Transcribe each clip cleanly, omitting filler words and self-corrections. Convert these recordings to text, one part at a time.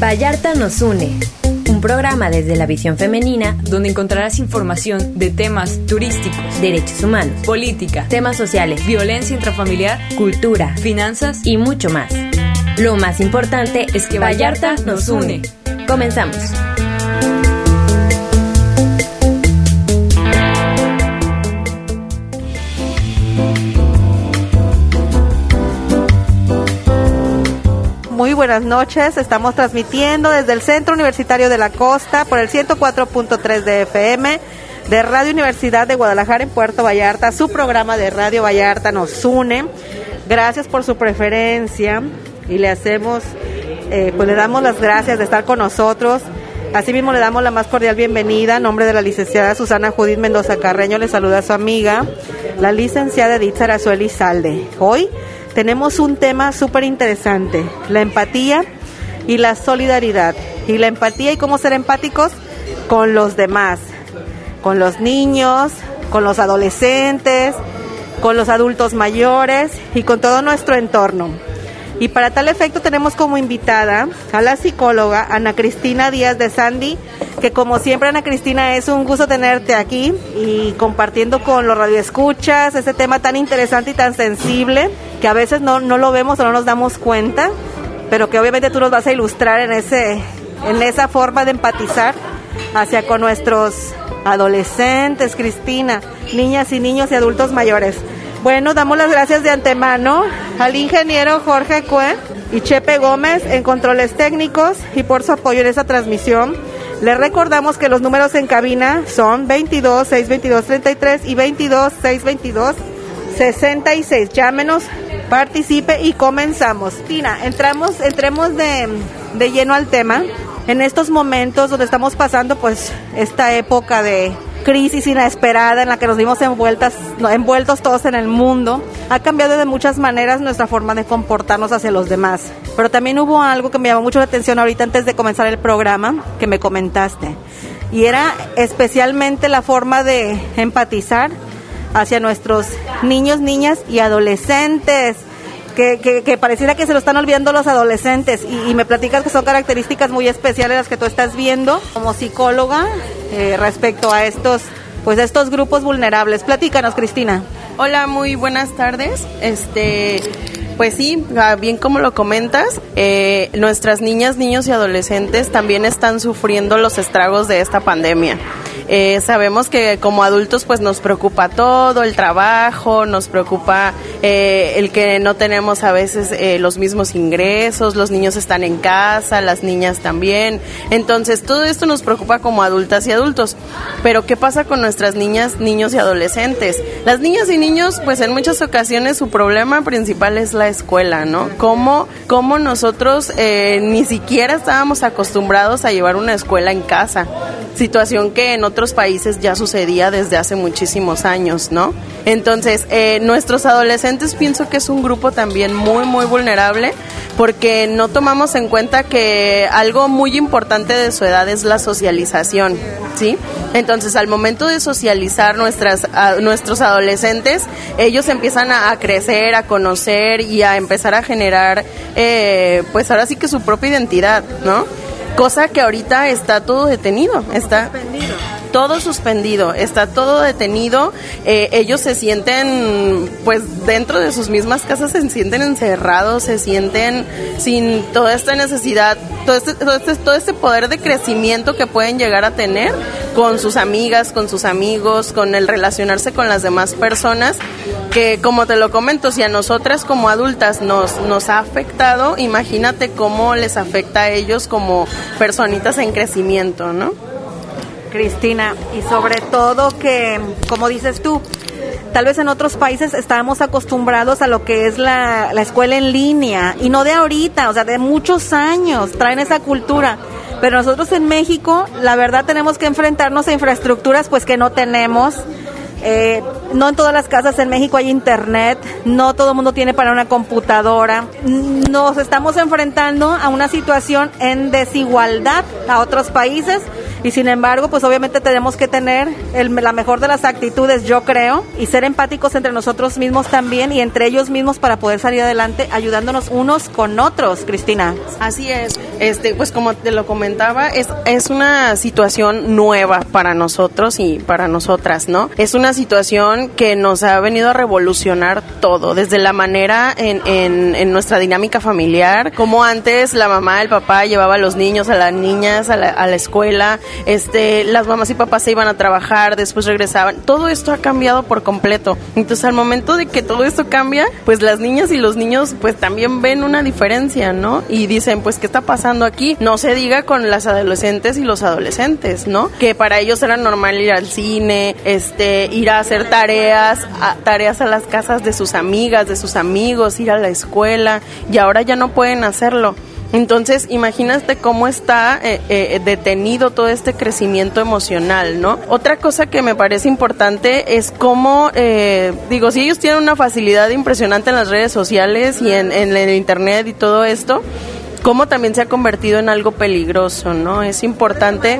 Vallarta nos une. Un programa desde la visión femenina donde encontrarás información de temas turísticos, derechos humanos, política, temas sociales, violencia intrafamiliar, cultura, finanzas y mucho más. Lo más importante es que Vallarta nos une. Comenzamos. Muy buenas noches, estamos transmitiendo desde el Centro Universitario de la Costa por el 104.3 de FM de Radio Universidad de Guadalajara en Puerto Vallarta. Su programa de Radio Vallarta nos une. Gracias por su preferencia y le damos las gracias de estar con nosotros. Asimismo le damos la más cordial bienvenida en nombre de la licenciada Susana Judith Mendoza Carreño. Le saluda a su amiga, la licenciada Edith Sarazueli Salde. Hoy tenemos un tema súper interesante, la empatía y la solidaridad. Y la empatía y cómo ser empáticos con los demás, con los niños, con los adolescentes, con los adultos mayores y con todo nuestro entorno. Y para tal efecto tenemos como invitada a la psicóloga Ana Cristina Díaz de Sandy, que como siempre, Ana Cristina, es un gusto tenerte aquí y compartiendo con los radioescuchas este tema tan interesante y tan sensible que a veces no lo vemos o no nos damos cuenta, pero que obviamente tú nos vas a ilustrar en esa forma de empatizar hacia con nuestros adolescentes, Cristina, niñas y niños y adultos mayores. Bueno, damos las gracias de antemano al ingeniero Jorge Cue y Chepe Gómez en controles técnicos y por su apoyo en esta transmisión. Les recordamos que los números en cabina son 22 622 33 y 22 622 66. Llámenos, participe y comenzamos. Tina, entremos de lleno al tema. En estos momentos donde estamos pasando pues esta época de crisis inesperada en la que nos vimos envueltos todos en el mundo, ha cambiado de muchas maneras nuestra forma de comportarnos hacia los demás. Pero también hubo algo que me llamó mucho la atención ahorita antes de comenzar el programa, que me comentaste, y era especialmente la forma de empatizar hacia nuestros niños, niñas y adolescentes, que pareciera que se lo están olvidando los adolescentes, y me platicas que son características muy especiales las que tú estás viendo como psicóloga respecto a estos grupos vulnerables. Platícanos, Cristina. Hola, muy buenas tardes. Pues sí, bien como lo comentas, nuestras niñas, niños y adolescentes también están sufriendo los estragos de esta pandemia. Sabemos que como adultos pues nos preocupa todo, el trabajo, nos preocupa el que no tenemos a veces los mismos ingresos, los niños están en casa, las niñas también. Entonces todo esto nos preocupa como adultas y adultos. Pero ¿qué pasa con nuestras niñas, niños y adolescentes? Las niñas y niños pues en muchas ocasiones su problema principal es la escuela, ¿no? Cómo nosotros ni siquiera estábamos acostumbrados a llevar una escuela en casa, situación que en otros países ya sucedía desde hace muchísimos años, ¿no? Entonces, nuestros adolescentes pienso que es un grupo también muy, muy vulnerable porque no tomamos en cuenta que algo muy importante de su edad es la socialización, ¿sí? Entonces, al momento de socializar nuestros adolescentes, ellos empiezan a crecer, a conocer y a empezar a generar, pues ahora sí que su propia identidad, ¿no? Cosa que ahorita está todo detenido, está todo suspendido, está todo detenido. Ellos se sienten, pues dentro de sus mismas casas se sienten encerrados, se sienten sin toda esta necesidad, todo este poder de crecimiento que pueden llegar a tener con sus amigas, con sus amigos, con el relacionarse con las demás personas, que como te lo comento, si a nosotras como adultas nos ha afectado, imagínate cómo les afecta a ellos como personitas en crecimiento, ¿no? Cristina, y sobre todo que, como dices tú, tal vez en otros países estábamos acostumbrados a lo que es la escuela en línea, y no de ahorita, o sea, de muchos años, traen esa cultura. Pero nosotros en México, la verdad, tenemos que enfrentarnos a infraestructuras pues que no tenemos. No en todas las casas en México hay internet, no todo el mundo tiene para una computadora. Nos estamos enfrentando a una situación en desigualdad a otros países Y sin embargo, pues obviamente tenemos que tener la mejor de las actitudes, yo creo, y ser empáticos entre nosotros mismos también y entre ellos mismos para poder salir adelante, ayudándonos unos con otros, Cristina. Así es, pues como te lo comentaba, es una situación nueva para nosotros y para nosotras, ¿no? Es una situación que nos ha venido a revolucionar todo, desde la manera en nuestra dinámica familiar, como antes la mamá, el papá llevaba a los niños, a las niñas a la escuela, las mamás y papás se iban a trabajar, después regresaban. Todo esto ha cambiado por completo. Entonces, al momento de que todo esto cambia, pues las niñas y los niños pues también ven una diferencia, ¿no? Y dicen, pues, ¿qué está pasando aquí? No se diga con las adolescentes y los adolescentes, ¿no? Que para ellos era normal ir al cine, ir a hacer tareas a las casas de sus amigas, de sus amigos, ir a la escuela, y ahora ya no pueden hacerlo. Entonces, imagínate cómo está detenido todo este crecimiento emocional, ¿no? Otra cosa que me parece importante es cómo, si ellos tienen una facilidad impresionante en las redes sociales y en el internet y todo esto, cómo también se ha convertido en algo peligroso, ¿no? Es importante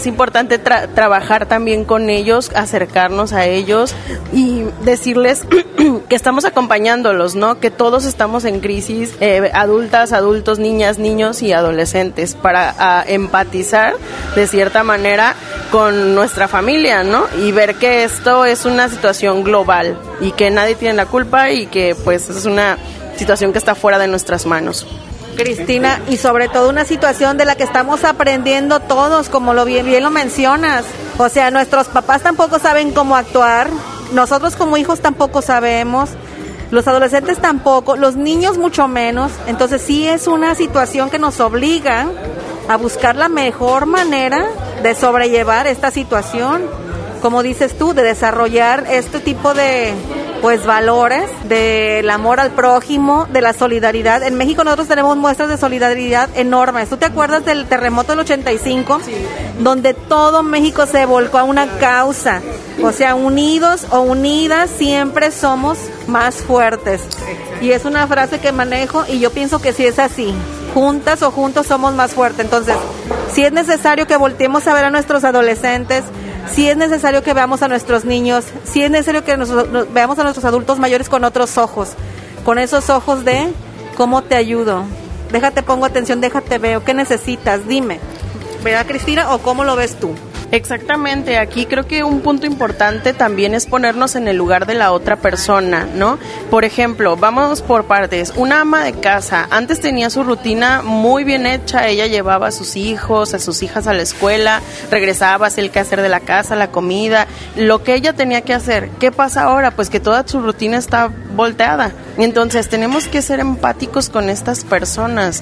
trabajar también con ellos, acercarnos a ellos y decirles que estamos acompañándolos, ¿no? Que todos estamos en crisis, adultas, adultos, niñas, niños y adolescentes, para empatizar de cierta manera con nuestra familia, ¿no? Y ver que esto es una situación global y que nadie tiene la culpa y que pues es una situación que está fuera de nuestras manos. Cristina, y sobre todo una situación de la que estamos aprendiendo todos, como bien lo mencionas. O sea, nuestros papás tampoco saben cómo actuar, nosotros como hijos tampoco sabemos, los adolescentes tampoco, los niños mucho menos. Entonces sí es una situación que nos obliga a buscar la mejor manera de sobrellevar esta situación, como dices tú, de desarrollar este tipo de valores del amor al prójimo, de la solidaridad. En México nosotros tenemos muestras de solidaridad enormes. ¿Tú te acuerdas del terremoto del 85? Sí. Donde todo México se volcó a una causa. O sea, unidos o unidas siempre somos más fuertes. Y es una frase que manejo y yo pienso que sí es así. Juntas o juntos somos más fuertes. Entonces, sí es necesario que volteemos a ver a nuestros adolescentes, sí es necesario que veamos a nuestros niños, sí es necesario que veamos a nuestros adultos mayores con otros ojos, con esos ojos de ¿cómo te ayudo? Déjate, pongo atención, déjate veo, ¿qué necesitas? Dime, ¿verdad, Cristina? ¿O cómo lo ves tú? Exactamente, aquí creo que un punto importante también es ponernos en el lugar de la otra persona, ¿no? Por ejemplo, vamos por partes. Una ama de casa antes tenía su rutina muy bien hecha, ella llevaba a sus hijos, a sus hijas a la escuela, regresaba, hacía el quehacer de la casa, la comida, lo que ella tenía que hacer. ¿Qué pasa ahora? Pues que toda su rutina está volteada. Entonces tenemos que ser empáticos con estas personas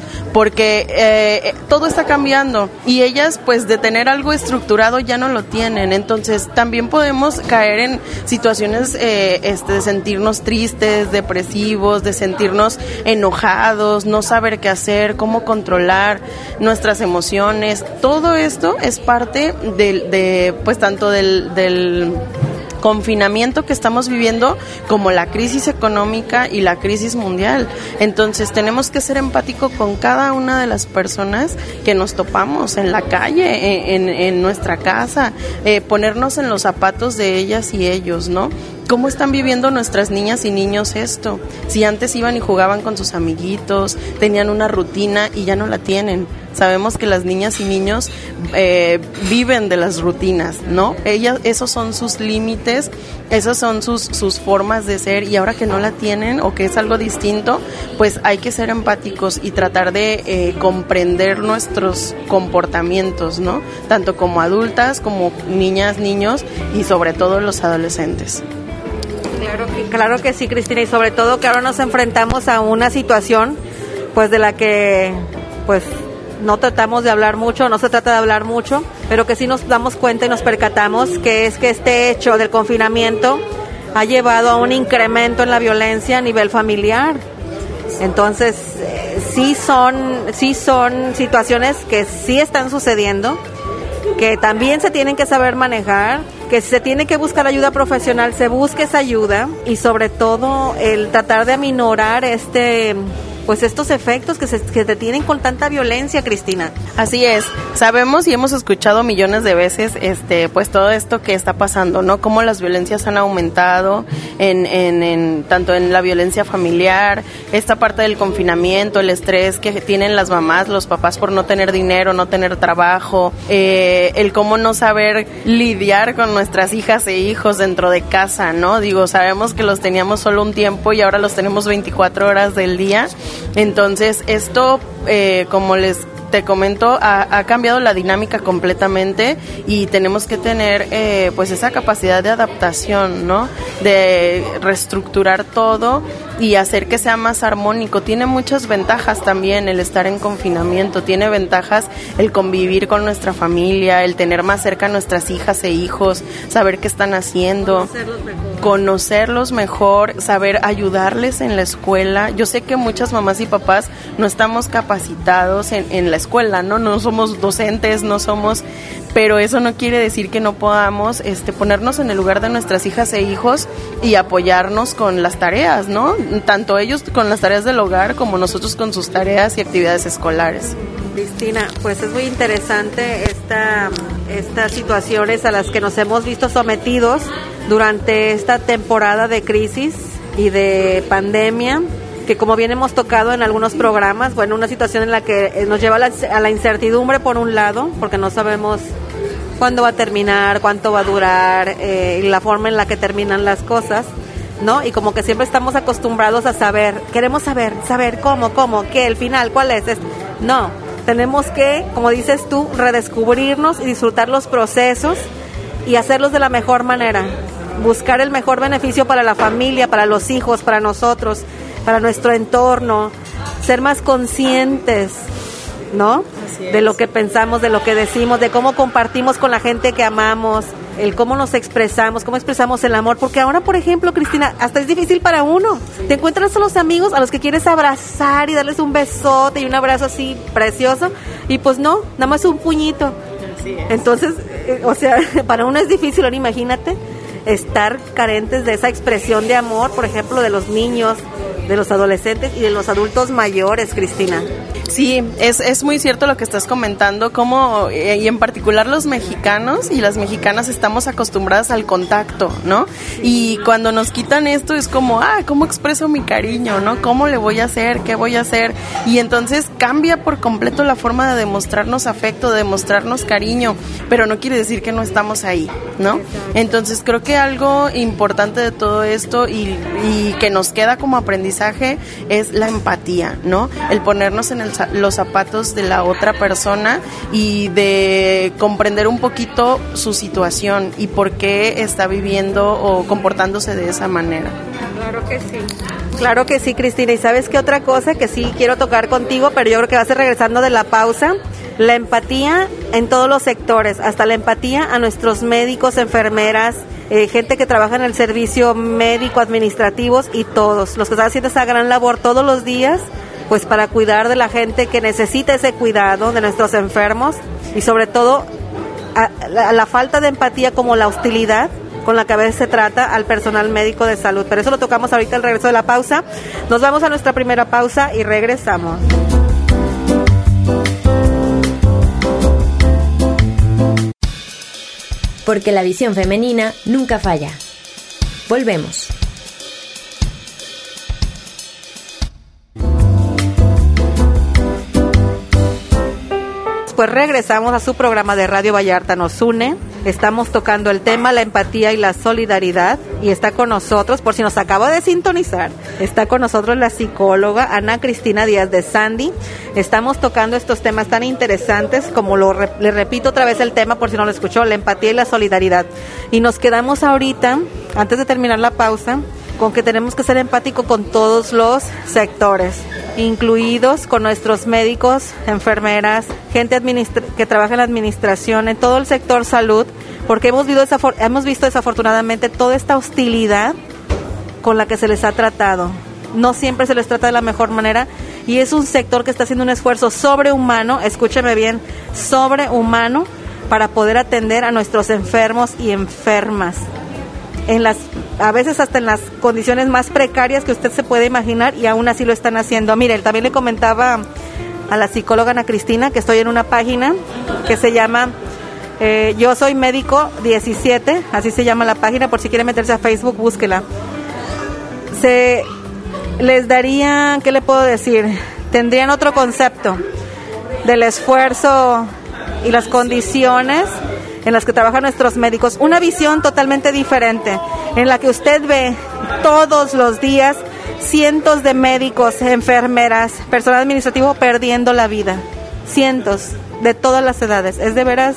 porque todo está cambiando y ellas pues de tener algo estructurado ya no lo tienen. Entonces también podemos caer en situaciones de sentirnos tristes, depresivos, de sentirnos enojados, no saber qué hacer, cómo controlar nuestras emociones. Todo esto es parte pues tanto del confinamiento que estamos viviendo como la crisis económica y la crisis mundial. Entonces tenemos que ser empáticos con cada una de las personas que nos topamos en la calle, en nuestra casa, ponernos en los zapatos de ellas y ellos, ¿no? ¿Cómo están viviendo nuestras niñas y niños esto? Si antes iban y jugaban con sus amiguitos, tenían una rutina y ya no la tienen. Sabemos que las niñas y niños viven de las rutinas, ¿no? Esos son sus límites, esas son sus formas de ser, y ahora que no la tienen o que es algo distinto, pues hay que ser empáticos y tratar de comprender nuestros comportamientos, ¿no? Tanto como adultas, como niñas, niños y sobre todo los adolescentes. Claro que sí, Cristina, y sobre todo que ahora nos enfrentamos a una situación pues de la que pues no tratamos de hablar mucho, no se trata de hablar mucho, pero que sí nos damos cuenta y nos percatamos que es que este hecho del confinamiento ha llevado a un incremento en la violencia a nivel familiar. Entonces, sí son situaciones que sí están sucediendo, que también se tienen que saber manejar, que se tiene que buscar ayuda profesional, se busque esa ayuda, y sobre todo el tratar de aminorar pues estos efectos que te tienen con tanta violencia, Cristina. Así es, sabemos y hemos escuchado millones de veces pues todo esto que está pasando, ¿no? Cómo las violencias han aumentado tanto en la violencia familiar, esta parte del confinamiento, el estrés que tienen las mamás, los papás por no tener dinero, no tener trabajo, el cómo no saber lidiar con nuestras hijas e hijos dentro de casa, ¿no? Digo, sabemos que los teníamos solo un tiempo y ahora los tenemos 24 horas del día. Entonces esto, como te comento, ha cambiado la dinámica completamente y tenemos que tener pues esa capacidad de adaptación, ¿no? De reestructurar todo y hacer que sea más armónico. Tiene muchas ventajas también el estar en confinamiento, tiene ventajas el convivir con nuestra familia, el tener más cerca a nuestras hijas e hijos, saber qué están haciendo, conocerlos mejor, saber ayudarles en la escuela. Yo sé que muchas mamás y papás no estamos capacitados en la escuela, ¿no? No somos docentes, pero eso no quiere decir que no podamos ponernos en el lugar de nuestras hijas e hijos y apoyarnos con las tareas, ¿no? Tanto ellos con las tareas del hogar como nosotros con sus tareas y actividades escolares. Cristina, pues es muy interesante estas situaciones a las que nos hemos visto sometidos durante esta temporada de crisis y de pandemia, que como bien hemos tocado en algunos programas, bueno, una situación en la que nos lleva a la incertidumbre por un lado, porque no sabemos cuándo va a terminar, cuánto va a durar, y la forma en la que terminan las cosas, ¿no? Y como que siempre estamos acostumbrados a queremos saber cómo, qué, el final, cuál es. No, tenemos que, como dices tú, redescubrirnos y disfrutar los procesos y hacerlos de la mejor manera, buscar el mejor beneficio para la familia, para los hijos, para nosotros, para nuestro entorno, ser más conscientes, ¿no? De lo que pensamos, de lo que decimos, de cómo compartimos con la gente que amamos, el cómo nos expresamos, cómo expresamos el amor, porque ahora, por ejemplo, Cristina, hasta es difícil para uno. Te encuentras a los amigos a los que quieres abrazar y darles un besote y un abrazo así precioso, y pues no, nada más un puñito. Entonces, o sea, para uno es difícil, ahora imagínate estar carentes de esa expresión de amor, por ejemplo, de los niños, de los adolescentes y de los adultos mayores, Cristina. Sí, es muy cierto lo que estás comentando, cómo, y en particular los mexicanos y las mexicanas estamos acostumbradas al contacto, ¿no? Y cuando nos quitan esto es como, ¿cómo expreso mi cariño, no? ¿Cómo le voy a hacer? ¿Qué voy a hacer? Y entonces cambia por completo la forma de demostrarnos afecto, de demostrarnos cariño, pero no quiere decir que no estamos ahí, ¿no? Entonces creo que algo importante de todo esto y que nos queda como aprendizaje es la empatía, ¿no? El ponernos en los zapatos de la otra persona y de comprender un poquito su situación y por qué está viviendo o comportándose de esa manera. Claro que sí, Cristina. Y ¿sabes qué otra cosa que sí quiero tocar contigo, pero yo creo que va a ser regresando de la pausa? La empatía en todos los sectores, hasta la empatía a nuestros médicos, enfermeras, gente que trabaja en el servicio médico, administrativos y todos los que están haciendo esa gran labor todos los días, pues para cuidar de la gente que necesita ese cuidado, de nuestros enfermos, y sobre todo a la falta de empatía como la hostilidad con la que a veces se trata al personal médico de salud. Pero eso lo tocamos ahorita al regreso de la pausa. Nos vamos a nuestra primera pausa y regresamos. Porque la visión femenina nunca falla. Volvemos. Pues regresamos a su programa de Radio Vallarta Nos Une. Estamos tocando el tema la empatía y la solidaridad, y está con nosotros, por si nos acaba de sintonizar, está con nosotros la psicóloga Ana Cristina Díaz de Sandy. Estamos tocando estos temas tan interesantes, como le repito otra vez el tema por si no lo escuchó, la empatía y la solidaridad. Y nos quedamos ahorita, antes de terminar la pausa, con que tenemos que ser empáticos con todos los sectores, incluidos con nuestros médicos, enfermeras, gente que trabaja en la administración, en todo el sector salud, porque hemos visto desafortunadamente toda esta hostilidad con la que se les ha tratado. No siempre se les trata de la mejor manera, y es un sector que está haciendo un esfuerzo sobrehumano, escúcheme bien, sobrehumano, para poder atender a nuestros enfermos y enfermas. a veces hasta en las condiciones más precarias que usted se puede imaginar, y aún así lo están haciendo. Mire, también le comentaba a la psicóloga Ana Cristina que estoy en una página que se llama Yo Soy Médico 17, así se llama la página, por si quiere meterse a Facebook, búsquela. Les daría, ¿qué le puedo decir? Tendrían otro concepto del esfuerzo y las condiciones en las que trabajan nuestros médicos, una visión totalmente diferente, en la que usted ve todos los días cientos de médicos, enfermeras, personal administrativo perdiendo la vida, cientos, de todas las edades. Es de veras,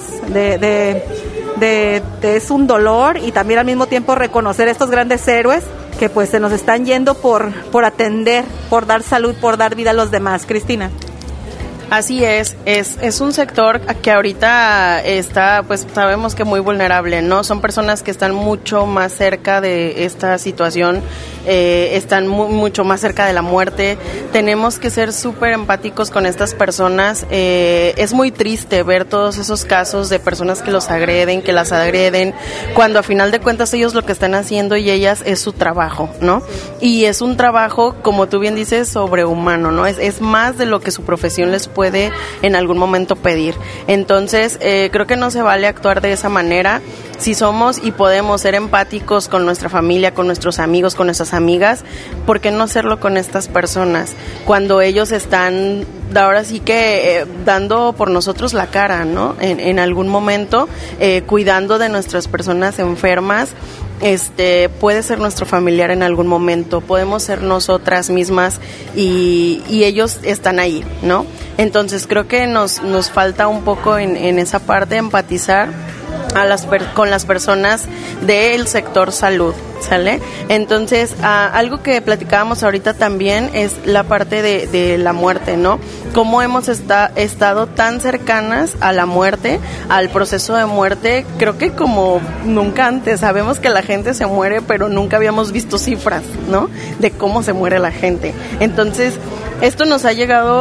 es un dolor, y también al mismo tiempo reconocer estos grandes héroes que pues se nos están yendo por atender, por dar salud, por dar vida a los demás. Cristina. Así es un sector que ahorita está, pues sabemos que muy vulnerable, ¿no? Son personas que están mucho más cerca de esta situación, están mucho más cerca de la muerte. Tenemos que ser súper empáticos con estas personas. Es muy triste ver todos esos casos de personas que los agreden, que las agreden, cuando a final de cuentas ellos lo que están haciendo y ellas es su trabajo, ¿no? Y es un trabajo, como tú bien dices, sobrehumano, ¿no? Es más de lo que su profesión les puede en algún momento pedir. Entonces, creo que no se vale actuar de esa manera. Si somos y podemos ser empáticos con nuestra familia, con nuestros amigos, con nuestras amigas, ¿por qué no hacerlo con estas personas? Cuando ellos están, ahora sí que dando por nosotros la cara, ¿no? En algún momento, cuidando de nuestras personas enfermas. Puede ser nuestro familiar en algún momento, podemos ser nosotras mismas, y ellos están ahí, ¿no? Entonces creo que nos falta un poco en esa parte empatizar con las personas del sector salud, ¿sale? Entonces, algo que platicábamos ahorita también es la parte de la muerte, ¿no? Cómo hemos estado tan cercanas a la muerte, al proceso de muerte, creo que como nunca antes. Sabemos que la gente se muere, pero nunca habíamos visto cifras, ¿no? De cómo se muere la gente. Entonces, esto nos ha llevado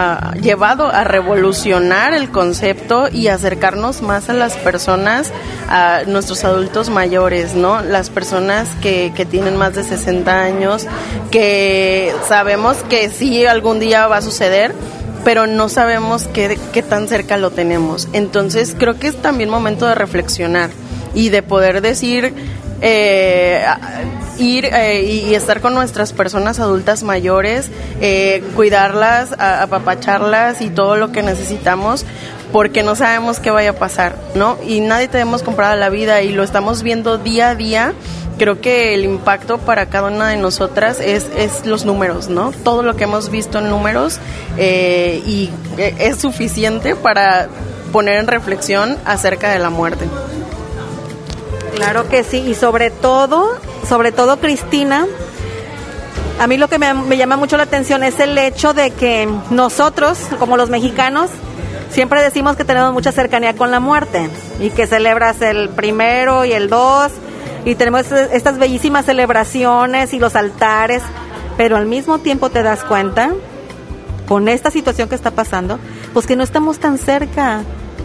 a revolucionar el concepto y acercarnos más a las personas, a nuestros adultos mayores, ¿no? Las personas que tienen más de 60 años, que sabemos que sí algún día va a suceder, pero no sabemos qué tan cerca lo tenemos. Entonces creo que es también momento de reflexionar y de poder decir, ir y estar con nuestras personas adultas mayores, cuidarlas, apapacharlas y todo lo que necesitamos, porque no sabemos qué vaya a pasar, ¿no? Y nadie tenemos comprada la vida y lo estamos viendo día a día. Creo que el impacto para cada una de nosotras es los números, ¿no? Todo lo que hemos visto en números, y es suficiente para poner en reflexión acerca de la muerte. Claro que sí, y sobre todo, Cristina, a mí lo que me llama mucho la atención es el hecho de que nosotros, como los mexicanos, siempre decimos que tenemos mucha cercanía con la muerte y que celebras el 1 y el 2 y tenemos estas bellísimas celebraciones y los altares, pero al mismo tiempo te das cuenta, con esta situación que está pasando, pues que no estamos tan cerca,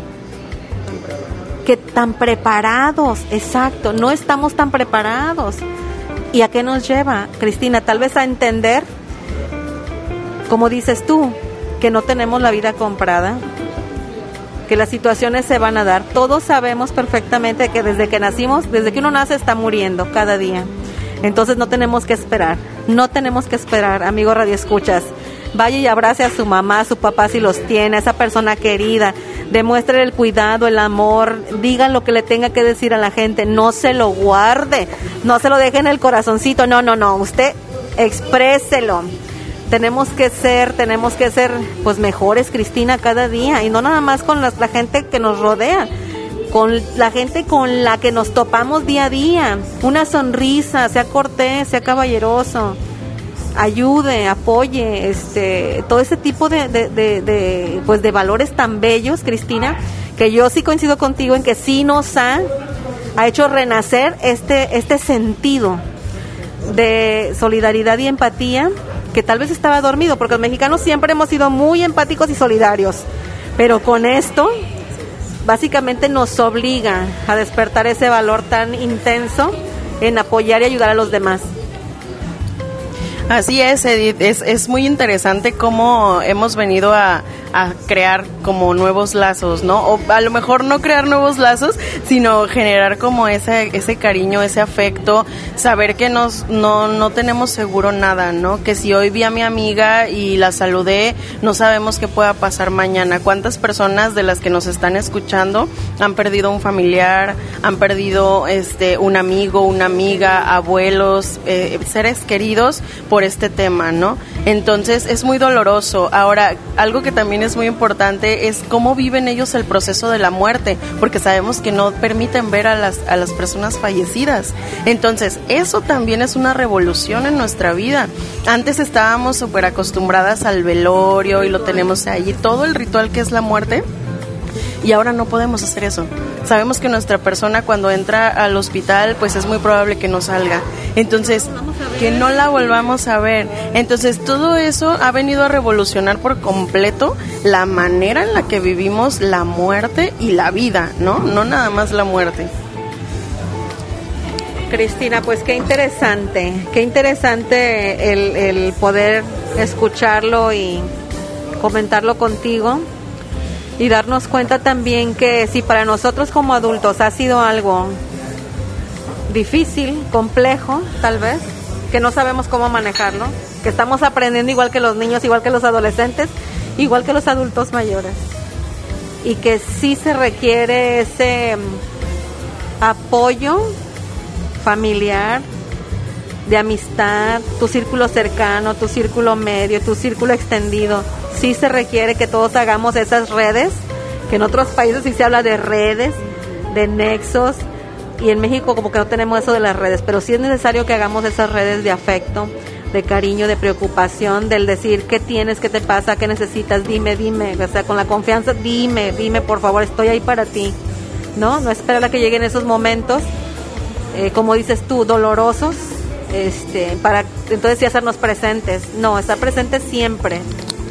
que tan preparados, exacto, no estamos tan preparados. ¿Y a qué nos lleva, Cristina? Tal vez a entender, como dices tú, que no tenemos la vida comprada, que las situaciones se van a dar. Todos sabemos perfectamente que desde que nacimos, desde que uno nace, está muriendo cada día. Entonces no tenemos que esperar, amigo radioescuchas. Vaya y abrace a su mamá, a su papá si los tiene, a esa persona querida. Demuestre el cuidado, el amor, diga lo que le tenga que decir a la gente, no se lo guarde, no se lo deje en el corazoncito, no, usted expréselo. Tenemos que ser pues mejores, Cristina, cada día, y no nada más con la gente que nos rodea, con la gente con la que nos topamos día a día. Una sonrisa, sea cortés, sea caballeroso, ayude, apoye, todo ese tipo de valores tan bellos, Cristina, que yo sí coincido contigo en que sí nos ha hecho renacer este sentido de solidaridad y empatía que tal vez estaba dormido, porque los mexicanos siempre hemos sido muy empáticos y solidarios, pero con esto básicamente nos obliga a despertar ese valor tan intenso en apoyar y ayudar a los demás. Así es, Edith, es muy interesante cómo hemos venido a crear como nuevos lazos, ¿no? O a lo mejor no crear nuevos lazos, sino generar como ese cariño, ese afecto, saber que no tenemos seguro nada, ¿no? Que si hoy vi a mi amiga y la saludé, no sabemos qué pueda pasar mañana. ¿Cuántas personas de las que nos están escuchando han perdido un familiar, han perdido un amigo, una amiga, abuelos, seres queridos por este tema, ¿no? Entonces es muy doloroso. Ahora, algo que también es muy importante es cómo viven ellos el proceso de la muerte, porque sabemos que no permiten ver a las personas fallecidas. Entonces, eso también es una revolución en nuestra vida. Antes estábamos súper acostumbradas al velorio y lo tenemos ahí, todo el ritual que es la muerte, y ahora no podemos hacer eso. Sabemos que nuestra persona cuando entra al hospital, pues es muy probable que no salga. Entonces, que no la volvamos a ver. Entonces, todo eso ha venido a revolucionar por completo la manera en la que vivimos la muerte y la vida, ¿no? No nada más la muerte. Cristina, pues qué interesante el poder escucharlo y comentarlo contigo. Y darnos cuenta también que si para nosotros como adultos ha sido algo difícil, complejo, tal vez, que no sabemos cómo manejarlo, que estamos aprendiendo igual que los niños, igual que los adolescentes, igual que los adultos mayores. Y que sí se requiere ese apoyo familiar, de amistad, tu círculo cercano, tu círculo medio, tu círculo extendido. Sí se requiere que todos hagamos esas redes, que en otros países sí se habla de redes, de nexos, y en México como que no tenemos eso de las redes, pero sí es necesario que hagamos esas redes de afecto, de cariño, de preocupación, del decir qué tienes, qué te pasa, qué necesitas, dime, o sea, con la confianza, dime, por favor, estoy ahí para ti, ¿no? No esperar a que lleguen esos momentos, como dices tú, dolorosos, para entonces sí hacernos presentes. No, estar presentes siempre.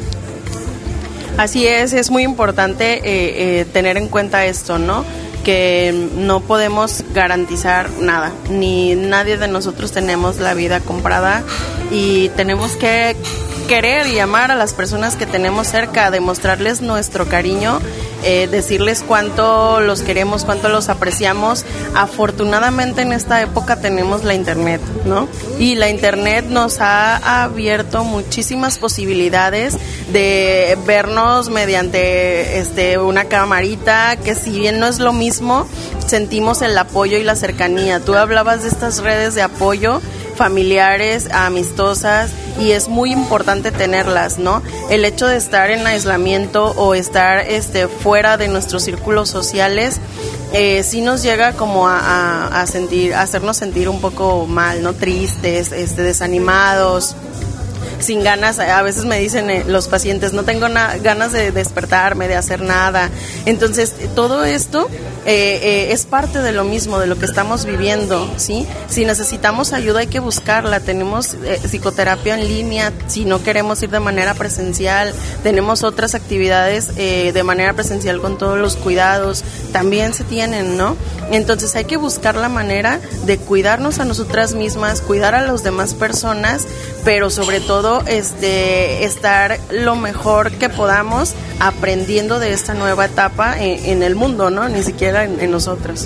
Así es muy importante tener en cuenta esto, ¿no? Que no podemos garantizar nada, ni nadie de nosotros tenemos la vida comprada y tenemos que querer y amar a las personas que tenemos cerca, demostrarles nuestro cariño, decirles cuánto los queremos, cuánto los apreciamos. Afortunadamente en esta época tenemos la internet, ¿no? Y la internet nos ha abierto muchísimas posibilidades de vernos mediante una camarita, que si bien no es lo mismo, sentimos el apoyo y la cercanía. Tú hablabas de estas redes de apoyo familiares, amistosas, y es muy importante tenerlas, ¿no? El hecho de estar en aislamiento o estar fuera de nuestros círculos sociales, sí nos llega como a hacernos sentir un poco mal, ¿no? Tristes, desanimados, sin ganas. A veces me dicen los pacientes, no tengo ganas de despertarme, de hacer nada. Entonces, todo esto es parte de lo mismo, de lo que estamos viviendo, ¿sí? Si necesitamos ayuda hay que buscarla. Tenemos psicoterapia en línea, si no queremos ir de manera presencial, tenemos otras actividades de manera presencial con todos los cuidados, también se tienen, ¿no? Entonces hay que buscar la manera de cuidarnos a nosotras mismas, cuidar a las demás personas, pero sobre todo estar lo mejor que podamos aprendiendo de esta nueva etapa en el mundo, ¿no? Ni siquiera en nosotros.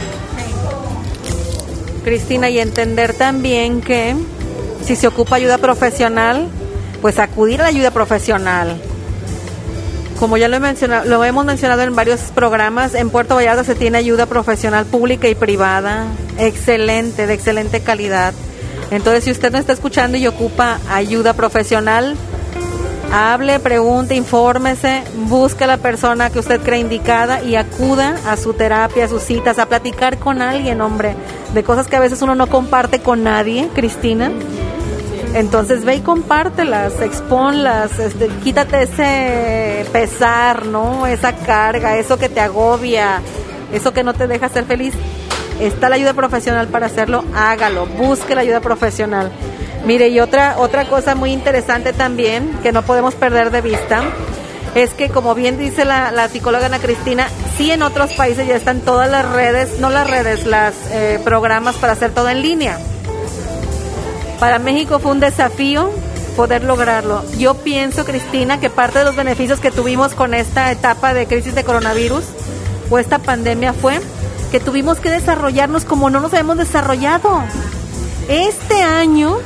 Cristina, y entender también que si se ocupa ayuda profesional, pues acudir a la ayuda profesional. Como ya lo hemos mencionado en varios programas, en Puerto Vallarta se tiene ayuda profesional pública y privada, excelente, de excelente calidad. Entonces, si usted no está escuchando y ocupa ayuda profesional, hable, pregunte, infórmese, busque a la persona que usted cree indicada y acuda a su terapia, a sus citas, a platicar con alguien, hombre, de cosas que a veces uno no comparte con nadie, Cristina. Entonces ve y compártelas, expónlas, quítate ese pesar, ¿no? Esa carga, eso que te agobia, eso que no te deja ser feliz. Está la ayuda profesional para hacerlo, hágalo, busque la ayuda profesional. Mire, y otra cosa muy interesante también, que no podemos perder de vista, es que como bien dice la psicóloga Ana Cristina, sí en otros países ya están todas las redes, no las redes, los programas para hacer todo en línea. Para México fue un desafío poder lograrlo. Yo pienso, Cristina, que parte de los beneficios que tuvimos con esta etapa de crisis de coronavirus o esta pandemia fue que tuvimos que desarrollarnos como no nos habíamos desarrollado. Este año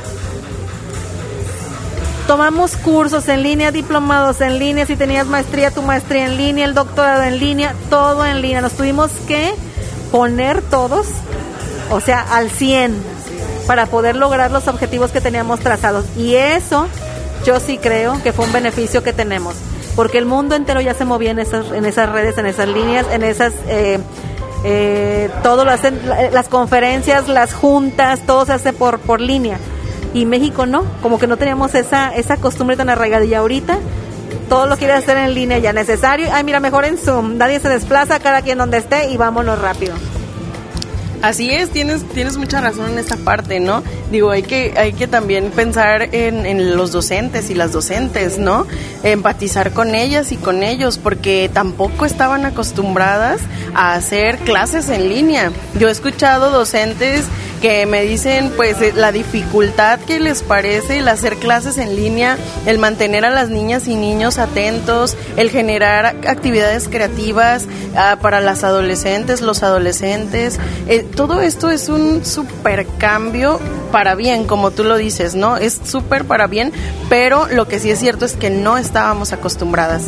tomamos cursos en línea, diplomados en línea, si tenías maestría, tu maestría en línea, el doctorado en línea, todo en línea. Nos tuvimos que poner todos, o sea, al 100 para poder lograr los objetivos que teníamos trazados. Y eso yo sí creo que fue un beneficio que tenemos, porque el mundo entero ya se movía en esas redes, en esas líneas, en esas... todo lo hacen, las conferencias, las juntas, todo se hace por línea. Y México no, como que no teníamos esa costumbre tan arraigada, y ahorita todo lo quiere hacer en línea ya necesario. Ay, mira, mejor en Zoom, nadie se desplaza, cada quien donde esté y vámonos rápido. Así es, tienes mucha razón en esta parte, ¿no? Digo, hay que también pensar en los docentes y las docentes, ¿no? Empatizar con ellas y con ellos, porque tampoco estaban acostumbradas a hacer clases en línea. Yo he escuchado docentes que me dicen, pues, la dificultad que les parece el hacer clases en línea, el mantener a las niñas y niños atentos, el generar actividades creativas para las adolescentes, los adolescentes. Todo esto es un súper cambio para bien, como tú lo dices, ¿no? Es súper para bien, pero lo que sí es cierto es que no estábamos acostumbradas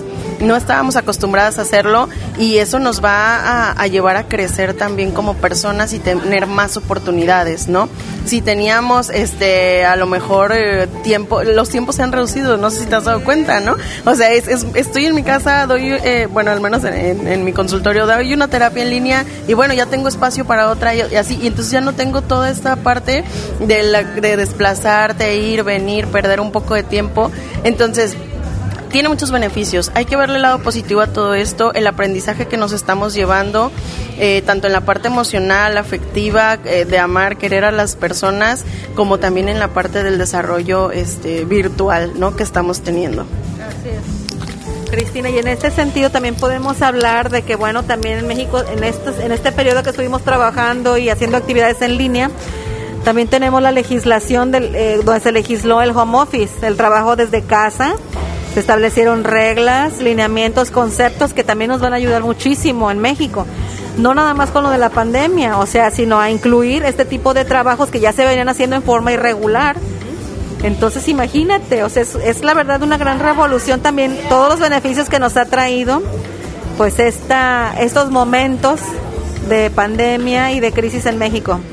a hacerlo, y eso nos va a llevar a crecer también como personas y tener más oportunidades, ¿no? Si teníamos a lo mejor los tiempos se han reducido, no sé si te has dado cuenta, ¿no? O sea, estoy en mi casa, doy, bueno, al menos en mi consultorio doy una terapia en línea, y bueno, ya tengo espacio para otra y así, y entonces ya no tengo toda esta parte de desplazarte, ir, venir, perder un poco de tiempo. Entonces tiene muchos beneficios, hay que verle el lado positivo a todo esto, el aprendizaje que nos estamos llevando, tanto en la parte emocional, afectiva, de amar, querer a las personas, como también en la parte del desarrollo virtual, ¿no?, que estamos teniendo. Así es, Cristina, y en este sentido también podemos hablar de que, bueno, también en México, en este periodo que estuvimos trabajando y haciendo actividades en línea, también tenemos la legislación donde se legisló el home office, el trabajo desde casa. Se establecieron reglas, lineamientos, conceptos que también nos van a ayudar muchísimo en México. No nada más con lo de la pandemia, o sea, sino a incluir este tipo de trabajos que ya se venían haciendo en forma irregular. Entonces, imagínate, o sea, es la verdad una gran revolución también, todos los beneficios que nos ha traído, pues estos momentos de pandemia y de crisis en México.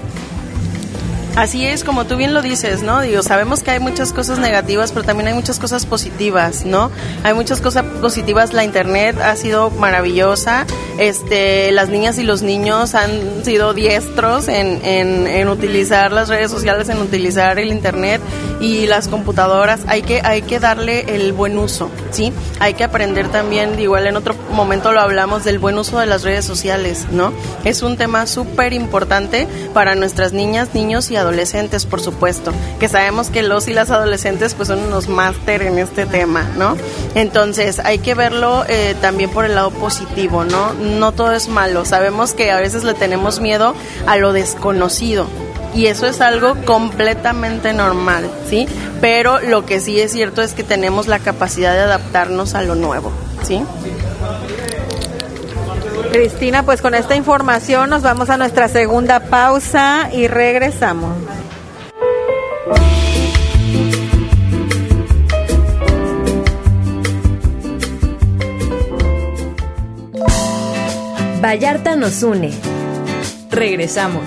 Así es, como tú bien lo dices, ¿no? Digo, sabemos que hay muchas cosas negativas, pero también hay muchas cosas positivas, ¿no? Hay muchas cosas positivas. La internet ha sido maravillosa. Las niñas y los niños han sido diestros en utilizar las redes sociales, en utilizar el internet y las computadoras. Hay que darle el buen uso, ¿sí? Hay que aprender también, igual en otro momento lo hablamos, del buen uso de las redes sociales, ¿no? Es un tema súper importante para nuestras niñas, niños y adolescentes, por supuesto, que sabemos que los y las adolescentes pues son unos máster en este tema, ¿no? Entonces hay que verlo también por el lado positivo, ¿no? No todo es malo. Sabemos que a veces le tenemos miedo a lo desconocido, y eso es algo completamente normal, ¿sí? Pero lo que sí es cierto es que tenemos la capacidad de adaptarnos a lo nuevo, ¿sí? Cristina, pues con esta información nos vamos a nuestra segunda pausa y regresamos. Vallarta nos une. Regresamos.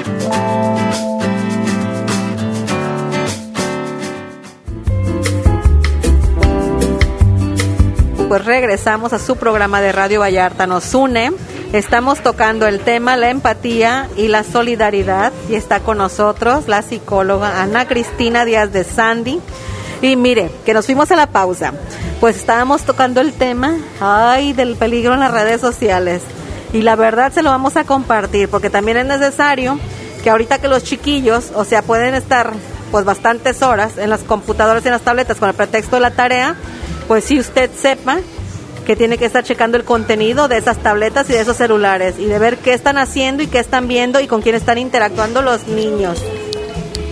Pues regresamos a su programa de Radio Vallarta nos une. Estamos tocando el tema la empatía y la solidaridad, y está con nosotros la psicóloga Ana Cristina Díaz de Sandy. Y mire, que nos fuimos a la pausa, pues estábamos tocando el tema del peligro en las redes sociales, y la verdad se lo vamos a compartir, porque también es necesario que ahorita que los chiquillos, o sea, pueden estar pues bastantes horas en las computadoras y en las tabletas con el pretexto de la tarea, pues si usted sepa que tiene que estar checando el contenido de esas tabletas y de esos celulares, y de ver qué están haciendo y qué están viendo y con quién están interactuando los niños.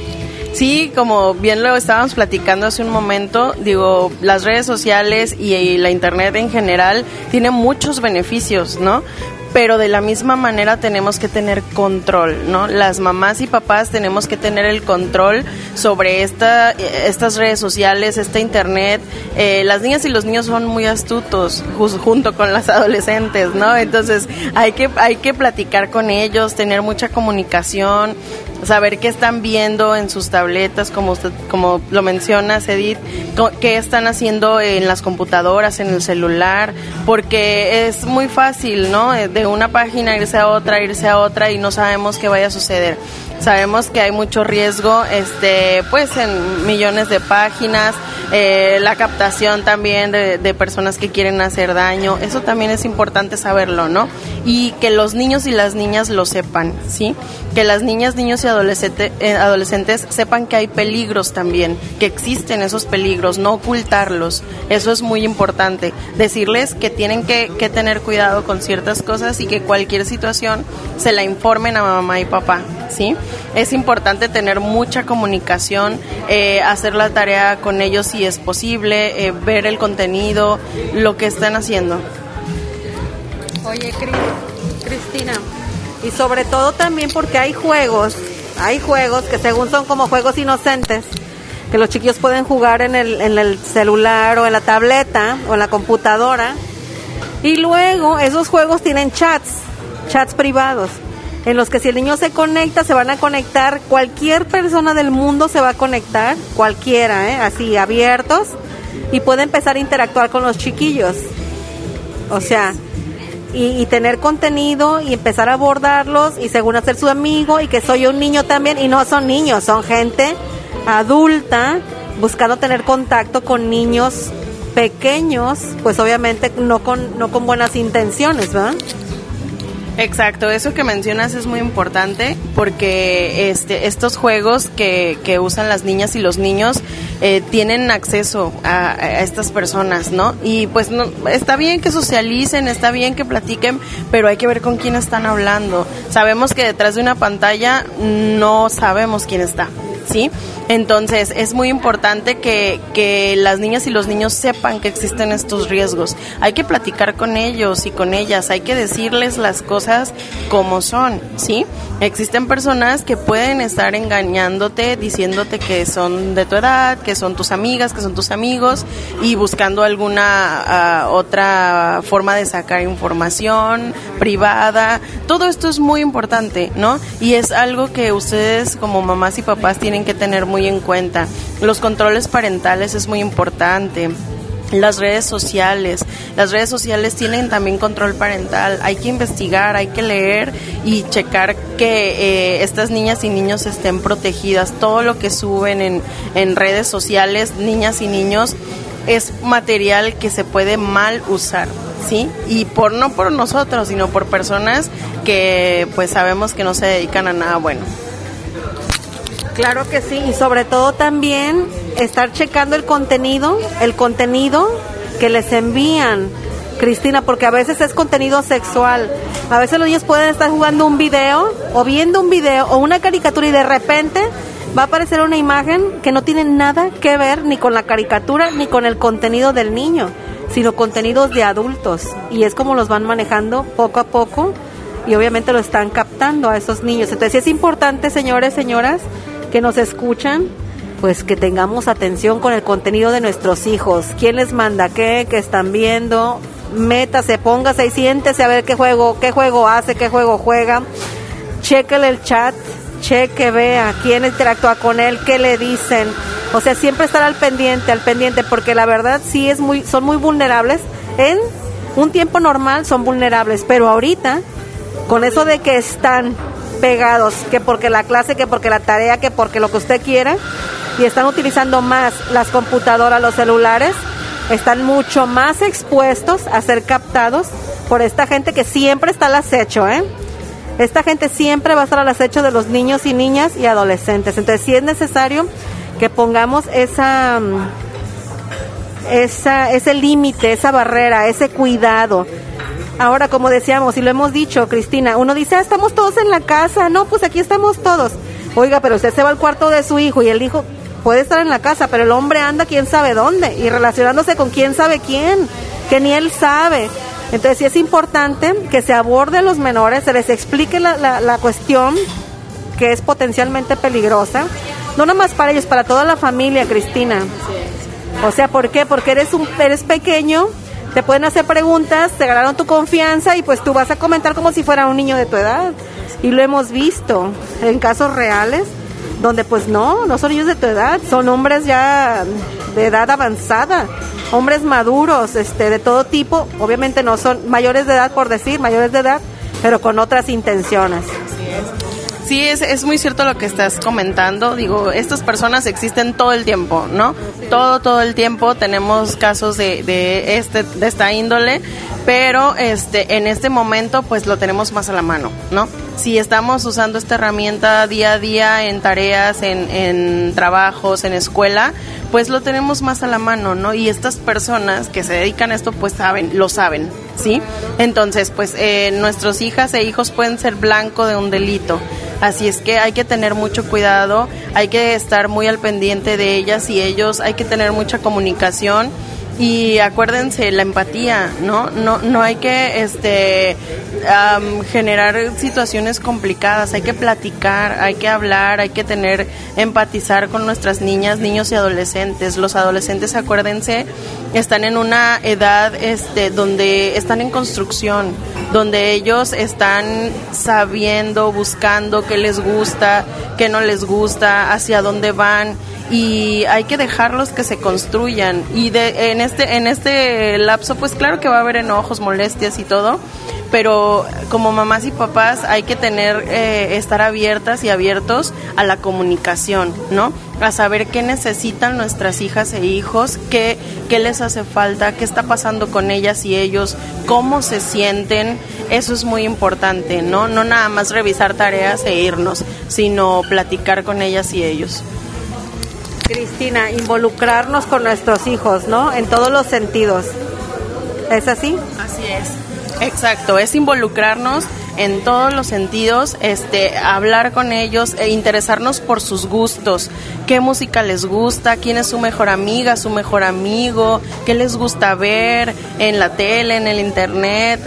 Sí, como bien lo estábamos platicando hace un momento, digo, las redes sociales y la internet en general tiene muchos beneficios, ¿no? Pero de la misma manera tenemos que tener control, ¿no? Las mamás y papás tenemos que tener el control sobre estas redes sociales, internet. Las niñas y los niños son muy astutos junto con las adolescentes, ¿no? Entonces hay que platicar con ellos, tener mucha comunicación, saber qué están viendo en sus tabletas, como lo mencionas, Edith, qué están haciendo en las computadoras, en el celular, porque es muy fácil, ¿no? De una página irse a otra y no sabemos qué vaya a suceder. Sabemos que hay mucho riesgo, pues en millones de páginas, la captación también de personas que quieren hacer daño, eso también es importante saberlo, ¿no? Y que los niños y las niñas lo sepan, ¿sí? Que las niñas, niños y adolescentes sepan que hay peligros también, que existen esos peligros, no ocultarlos, eso es muy importante. Decirles que tienen que tener cuidado con ciertas cosas y que cualquier situación se la informen a mamá y papá, ¿sí? Es importante tener mucha comunicación, hacer la tarea con ellos si es posible, ver el contenido, lo que están haciendo. Oye, Cristina, y sobre todo también porque hay juegos que según son como juegos inocentes, que los chiquillos pueden jugar en el celular o en la tableta o en la computadora, y luego esos juegos tienen chats privados, en los que si el niño se conecta, se van a conectar, cualquier persona del mundo se va a conectar, cualquiera, así abiertos, y puede empezar a interactuar con los chiquillos, o sea, y tener contenido y empezar a abordarlos y según hacer su amigo y que soy un niño también, y no son niños, son gente adulta buscando tener contacto con niños pequeños, pues obviamente no con buenas intenciones, ¿verdad? Exacto, eso que mencionas es muy importante porque estos juegos que usan las niñas y los niños tienen acceso a estas personas, ¿no? Y pues no, está bien que socialicen, está bien que platiquen, pero hay que ver con quién están hablando. Sabemos que detrás de una pantalla no sabemos quién está, ¿sí? Entonces es muy importante que las niñas y los niños sepan que existen estos riesgos. Hay que platicar con ellos y con ellas, hay que decirles las cosas como son, ¿sí? Existen personas que pueden estar engañándote, diciéndote que son de tu edad, que son tus amigas, que son tus amigos y buscando alguna otra forma de sacar información privada. Todo esto es muy importante, ¿no? Y es algo que ustedes como mamás y papás tienen que tener muy en cuenta. Los controles parentales es muy importante. Las redes sociales tienen también control parental. Hay que investigar, hay que leer y checar que estas niñas y niños estén protegidas. Todo lo que suben en redes sociales, niñas y niños, es material que se puede mal usar, ¿sí? Y no por nosotros, sino por personas que pues sabemos que no se dedican a nada bueno. Claro que sí, y sobre todo también estar checando el contenido que les envían, Cristina, porque a veces es contenido sexual. A veces los niños pueden estar jugando un video o viendo un video o una caricatura y de repente va a aparecer una imagen que no tiene nada que ver ni con la caricatura ni con el contenido del niño, sino contenidos de adultos, y es como los van manejando poco a poco y obviamente lo están captando a esos niños. Entonces es importante, señores, señoras, que nos escuchan, pues que tengamos atención con el contenido de nuestros hijos. ¿Quién les manda qué están viendo? Métase, póngase y siéntese a ver qué juego hace, qué juego juega. Chéquele el chat, vea quién interactúa con él, qué le dicen. O sea, siempre estar al pendiente, porque la verdad sí son muy vulnerables. En un tiempo normal son vulnerables, pero ahorita, con eso de que están pegados, que porque la clase, que porque la tarea, que porque lo que usted quiera, y están utilizando más las computadoras, los celulares, están mucho más expuestos a ser captados por esta gente que siempre está al acecho, Esta gente siempre va a estar al acecho de los niños y niñas y adolescentes. Entonces sí es necesario que pongamos ese límite, esa barrera, ese cuidado. Ahora, como decíamos, y lo hemos dicho, Cristina, uno dice, estamos todos en la casa. No, pues aquí estamos todos. Oiga, pero usted se va al cuarto de su hijo y el hijo puede estar en la casa, pero el hombre anda quién sabe dónde y relacionándose con quién sabe quién, que ni él sabe. Entonces sí es importante que se aborde a los menores, se les explique la cuestión que es potencialmente peligrosa, no nomás para ellos, para toda la familia, Cristina. O sea, ¿por qué? Porque eres pequeño, te pueden hacer preguntas, te ganaron tu confianza y pues tú vas a comentar como si fuera un niño de tu edad. Y lo hemos visto en casos reales, donde pues no son niños de tu edad, son hombres ya de edad avanzada, hombres maduros, de todo tipo, obviamente no son mayores de edad por decir, mayores de edad, pero con otras intenciones. Sí, es muy cierto lo que estás comentando. Digo, estas personas existen todo el tiempo, ¿no? Todo el tiempo tenemos casos de esta índole, pero en este momento pues lo tenemos más a la mano, ¿no? Si estamos usando esta herramienta día a día en tareas, en trabajos, en escuela, pues lo tenemos más a la mano, ¿no? Y estas personas que se dedican a esto pues lo saben, ¿sí? Entonces, pues nuestros hijas e hijos pueden ser blanco de un delito. Así es que hay que tener mucho cuidado, hay que estar muy al pendiente de ellas y ellos, hay que tener mucha comunicación y acuérdense, la empatía, ¿no? No hay que generar situaciones complicadas, hay que platicar, hay que hablar, hay que empatizar con nuestras niñas, niños y adolescentes. Los adolescentes, acuérdense, están en una edad donde están en construcción, donde ellos están sabiendo, buscando qué les gusta, qué no les gusta, hacia dónde van, y hay que dejarlos que se construyan. Y en este lapso pues claro que va a haber enojos, molestias y todo, pero como mamás y papás hay que estar abiertas y abiertos a la comunicación, ¿no? A saber qué necesitan nuestras hijas e hijos, qué les hace falta, qué está pasando con ellas y ellos, cómo se sienten. Eso es muy importante, ¿no? No nada más revisar tareas e irnos, sino platicar con ellas y ellos. Cristina, involucrarnos con nuestros hijos, ¿no? En todos los sentidos. ¿Es así? Así es. Exacto, es involucrarnos en todos los sentidos, hablar con ellos e interesarnos por sus gustos, qué música les gusta, quién es su mejor amiga, su mejor amigo, qué les gusta ver en la tele, en el internet,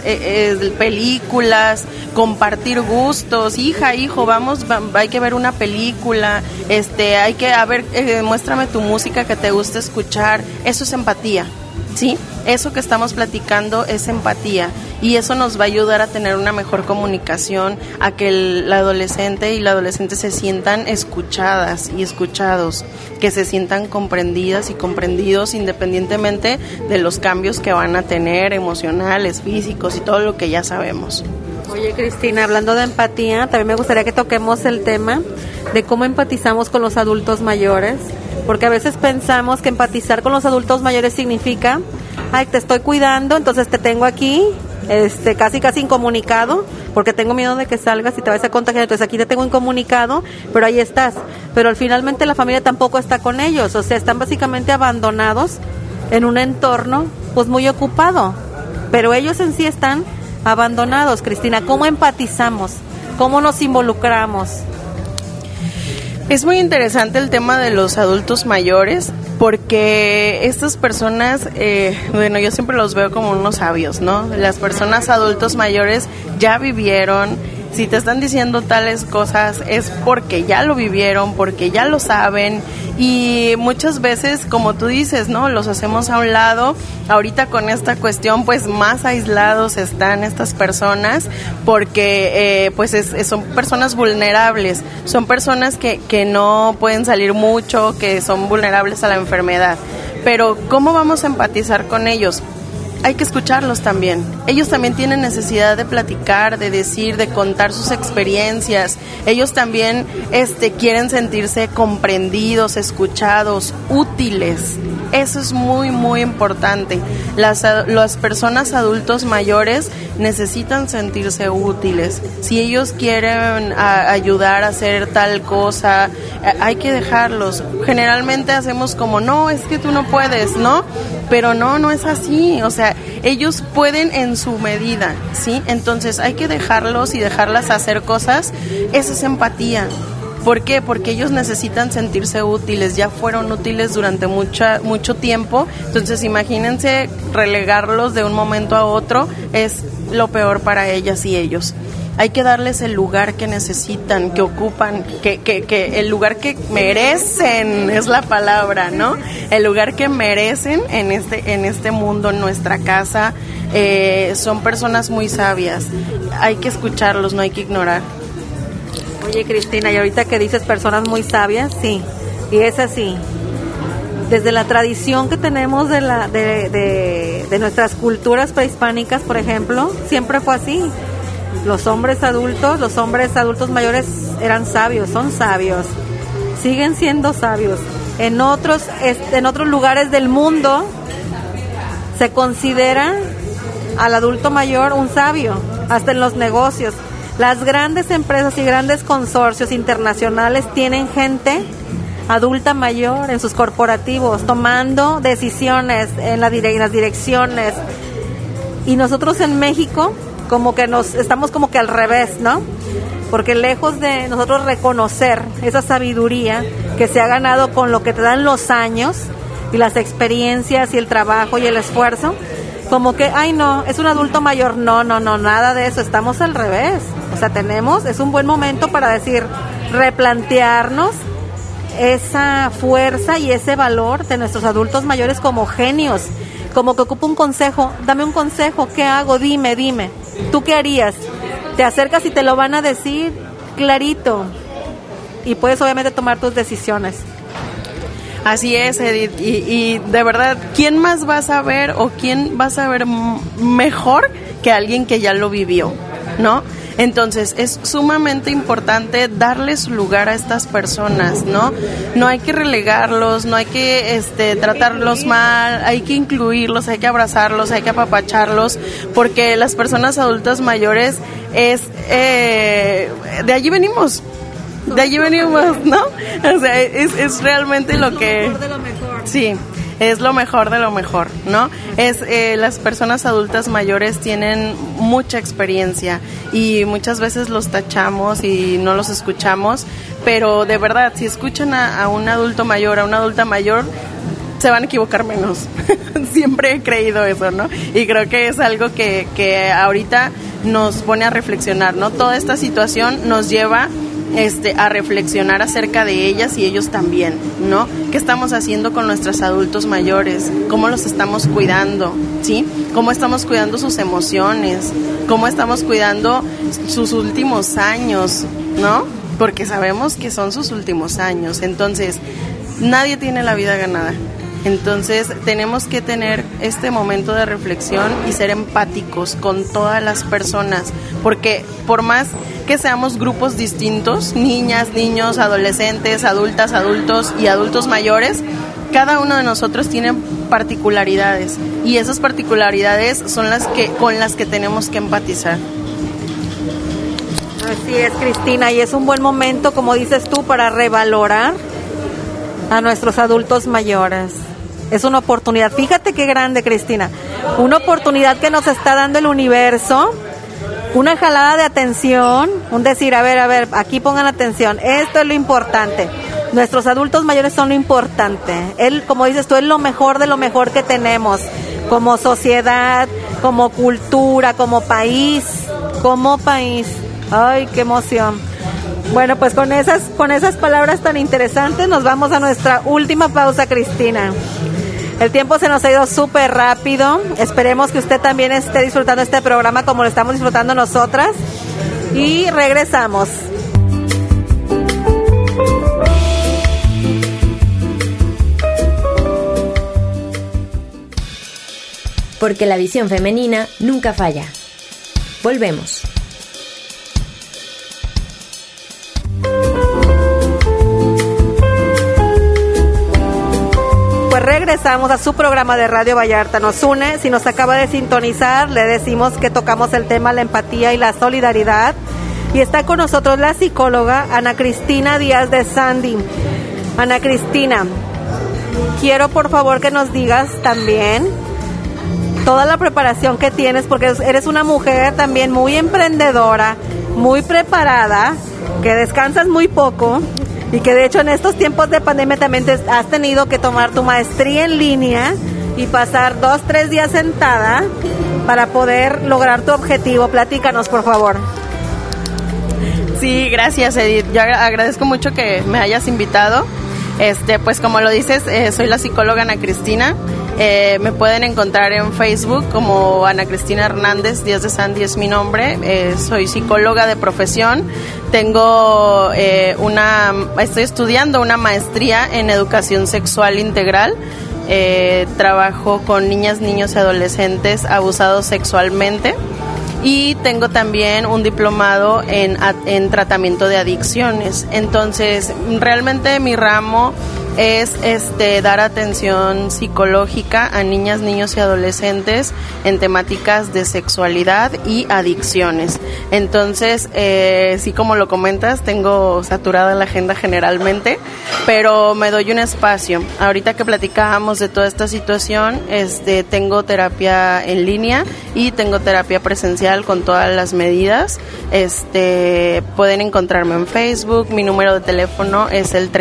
películas, compartir gustos. Hija, hijo, hay que ver una película, hay que, muéstrame tu música que te gusta escuchar. Eso es empatía. Sí, eso que estamos platicando es empatía y eso nos va a ayudar a tener una mejor comunicación, a que la adolescente y la adolescente se sientan escuchadas y escuchados, que se sientan comprendidas y comprendidos independientemente de los cambios que van a tener emocionales, físicos y todo lo que ya sabemos. Oye, Cristina, hablando de empatía, también me gustaría que toquemos el tema de cómo empatizamos con los adultos mayores. Porque a veces pensamos que empatizar con los adultos mayores significa, ay, te estoy cuidando, entonces te tengo aquí, casi incomunicado, porque tengo miedo de que salgas y te vayas a contagiar, entonces aquí te tengo incomunicado, pero ahí estás. Pero finalmente la familia tampoco está con ellos, o sea, están básicamente abandonados en un entorno pues muy ocupado, pero ellos en sí están abandonados. Cristina, ¿cómo empatizamos? ¿Cómo nos involucramos? Es muy interesante el tema de los adultos mayores porque estas personas, yo siempre los veo como unos sabios, ¿no? Las personas adultos mayores ya vivieron. Si te están diciendo tales cosas es porque ya lo vivieron, porque ya lo saben y muchas veces, como tú dices, ¿no? Los hacemos a un lado. Ahorita con esta cuestión, pues más aislados están estas personas porque son personas vulnerables, son personas que no pueden salir mucho, que son vulnerables a la enfermedad. Pero ¿cómo vamos a empatizar con ellos? Hay que escucharlos también. Ellos también tienen necesidad de platicar, de decir, de contar sus experiencias. Ellos también quieren sentirse comprendidos, escuchados, útiles. Eso es muy, muy importante. Las personas adultos mayores necesitan sentirse útiles. Si ellos quieren ayudar a hacer tal cosa, hay que dejarlos. Generalmente hacemos como, no, es que tú no puedes, ¿no? Pero no es así. O sea, ellos pueden en su medida, ¿sí? Entonces hay que dejarlos y dejarlas hacer cosas. Eso es empatía. ¿Por qué? Porque ellos necesitan sentirse útiles, ya fueron útiles durante mucho tiempo, entonces imagínense relegarlos de un momento a otro, es lo peor para ellas y ellos. Hay que darles el lugar que necesitan, que ocupan, que el lugar que merecen, es la palabra, ¿no? El lugar que merecen en este mundo, en nuestra casa. Son personas muy sabias, hay que escucharlos, no hay que ignorar. Oye, Cristina, y ahorita que dices personas muy sabias, sí, y es así. Desde la tradición que tenemos de nuestras culturas prehispánicas, por ejemplo, siempre fue así. Los hombres adultos mayores eran sabios, son sabios, siguen siendo sabios. En otros lugares del mundo se considera al adulto mayor un sabio, hasta en los negocios. Las grandes empresas y grandes consorcios internacionales tienen gente adulta mayor en sus corporativos, tomando decisiones en las direcciones. Y nosotros en México como que estamos como que al revés, ¿no? Porque lejos de nosotros reconocer esa sabiduría que se ha ganado con lo que te dan los años y las experiencias y el trabajo y el esfuerzo, como que, ay no, es un adulto mayor, no, nada de eso, estamos al revés. O sea, es un buen momento para decir, replantearnos esa fuerza y ese valor de nuestros adultos mayores como genios, como que ocupa un consejo, dame un consejo, ¿qué hago? Dime, ¿tú qué harías? Te acercas y te lo van a decir clarito y puedes obviamente tomar tus decisiones. Así es, Edith, y de verdad, ¿quién más va a saber o quién va a saber mejor que alguien que ya lo vivió, ¿no? Entonces, es sumamente importante darles lugar a estas personas, ¿no? No hay que relegarlos, no hay que tratarlos mal, hay que incluirlos, hay que abrazarlos, hay que apapacharlos, porque las personas adultas mayores de allí venimos, ¿no? O sea, es realmente lo que... Sí. Es lo mejor de lo mejor, ¿no? Las personas adultas mayores tienen mucha experiencia y muchas veces los tachamos y no los escuchamos, pero de verdad, si escuchan a un adulto mayor, a una adulta mayor, se van a equivocar menos. Siempre he creído eso, ¿no? Y creo que es algo que ahorita nos pone a reflexionar, ¿no? Toda esta situación nos lleva a reflexionar acerca de ellas y ellos también, ¿no? ¿Qué estamos haciendo con nuestros adultos mayores? ¿Cómo los estamos cuidando? ¿Sí? ¿Cómo estamos cuidando sus emociones? ¿Cómo estamos cuidando sus últimos años? ¿No? Porque sabemos que son sus últimos años. Entonces, nadie tiene la vida ganada. Entonces, tenemos que tener este momento de reflexión y ser empáticos con todas las personas, porque por más que seamos grupos distintos, niñas, niños, adolescentes, adultas, adultos y adultos mayores, cada uno de nosotros tiene particularidades y esas particularidades son con las que tenemos que empatizar. Así es, Cristina, y es un buen momento, como dices tú, para revalorar a nuestros adultos mayores. Es una oportunidad, fíjate qué grande, Cristina, una oportunidad que nos está dando el universo, una jalada de atención, un decir, a ver, aquí pongan atención, esto es lo importante, nuestros adultos mayores son lo importante, como dices tú, es lo mejor de lo mejor que tenemos, como sociedad, como cultura, como país, ay, qué emoción. Bueno, pues con esas palabras tan interesantes nos vamos a nuestra última pausa, Cristina. El tiempo se nos ha ido súper rápido. Esperemos que usted también esté disfrutando este programa como lo estamos disfrutando nosotras. Y regresamos. Porque la visión femenina nunca falla. Volvemos. Pues regresamos a su programa de Radio Vallarta Nos Une. Si nos acaba de sintonizar, le decimos que tocamos el tema la empatía y la solidaridad. Y está con nosotros la psicóloga Ana Cristina Díaz de Sandy. Ana Cristina, quiero por favor que nos digas también toda la preparación que tienes, porque eres una mujer también muy emprendedora, muy preparada, que descansas muy poco y que de hecho en estos tiempos de pandemia también has tenido que tomar tu maestría en línea y pasar 2-3 días sentada para poder lograr tu objetivo. Platícanos, por favor. Sí, gracias, Edith. Yo agradezco mucho que me hayas invitado. Pues como lo dices, soy la psicóloga Ana Cristina. Me pueden encontrar en Facebook como Ana Cristina Hernández, Díaz de Sandy es mi nombre. Soy psicóloga de profesión. Estoy estudiando una maestría en educación sexual integral. Trabajo con niñas, niños y adolescentes abusados sexualmente. Y tengo también un diplomado en tratamiento de adicciones. Entonces, realmente mi ramo es dar atención psicológica a niñas, niños y adolescentes en temáticas de sexualidad y adicciones. Entonces, sí, como lo comentas, tengo saturada la agenda generalmente, pero me doy un espacio. Ahorita que platicábamos de toda esta situación, tengo terapia en línea y tengo terapia presencial con todas las medidas. Pueden encontrarme en Facebook. Mi número de teléfono es el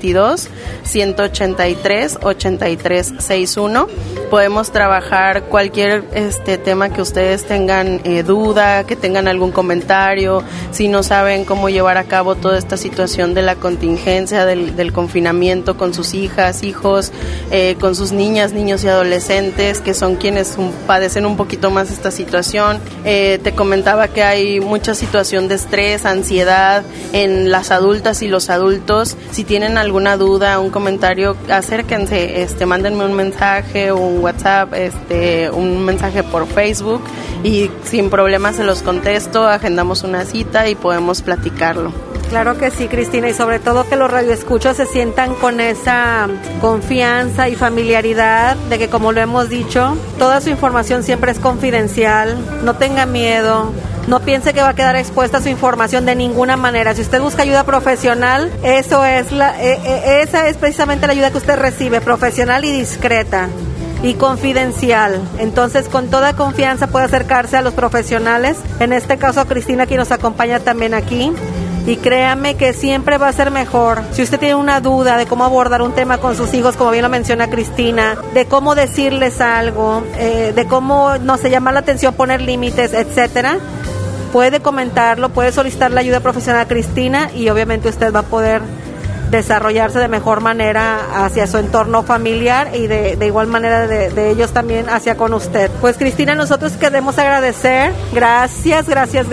322-183-8361. Podemos trabajar cualquier tema que ustedes tengan duda, que tengan algún comentario, si no saben cómo llevar a cabo toda esta situación de la contingencia, del confinamiento con sus hijas, hijos, con sus niñas, niños y adolescentes, que son quienes padecen un poquito más esta situación. Te comentaba que hay mucha situación de estrés, ansiedad en las adultas y los adultos. Si tienen alguna duda, un comentario, acérquense, mándenme un mensaje, un WhatsApp, un mensaje por Facebook y sin problema se los contesto, agendamos una cita y podemos platicarlo. Claro que sí, Cristina, y sobre todo que los radioescuchos se sientan con esa confianza y familiaridad de que, como lo hemos dicho, toda su información siempre es confidencial. No tenga miedo, no piense que va a quedar expuesta su información de ninguna manera. Si usted busca ayuda profesional, esa es precisamente la ayuda que usted recibe, profesional y discreta y confidencial. Entonces, con toda confianza puede acercarse a los profesionales, en este caso a Cristina, quien nos acompaña también aquí. Y créame que siempre va a ser mejor. Si usted tiene una duda de cómo abordar un tema con sus hijos, como bien lo menciona Cristina, de cómo decirles algo, de cómo, llamar la atención, poner límites, etcétera, puede comentarlo, puede solicitar la ayuda profesional a Cristina y obviamente usted va a poder desarrollarse de mejor manera hacia su entorno familiar y de igual manera de ellos también hacia con usted. Pues Cristina, nosotros queremos agradecer. Gracias.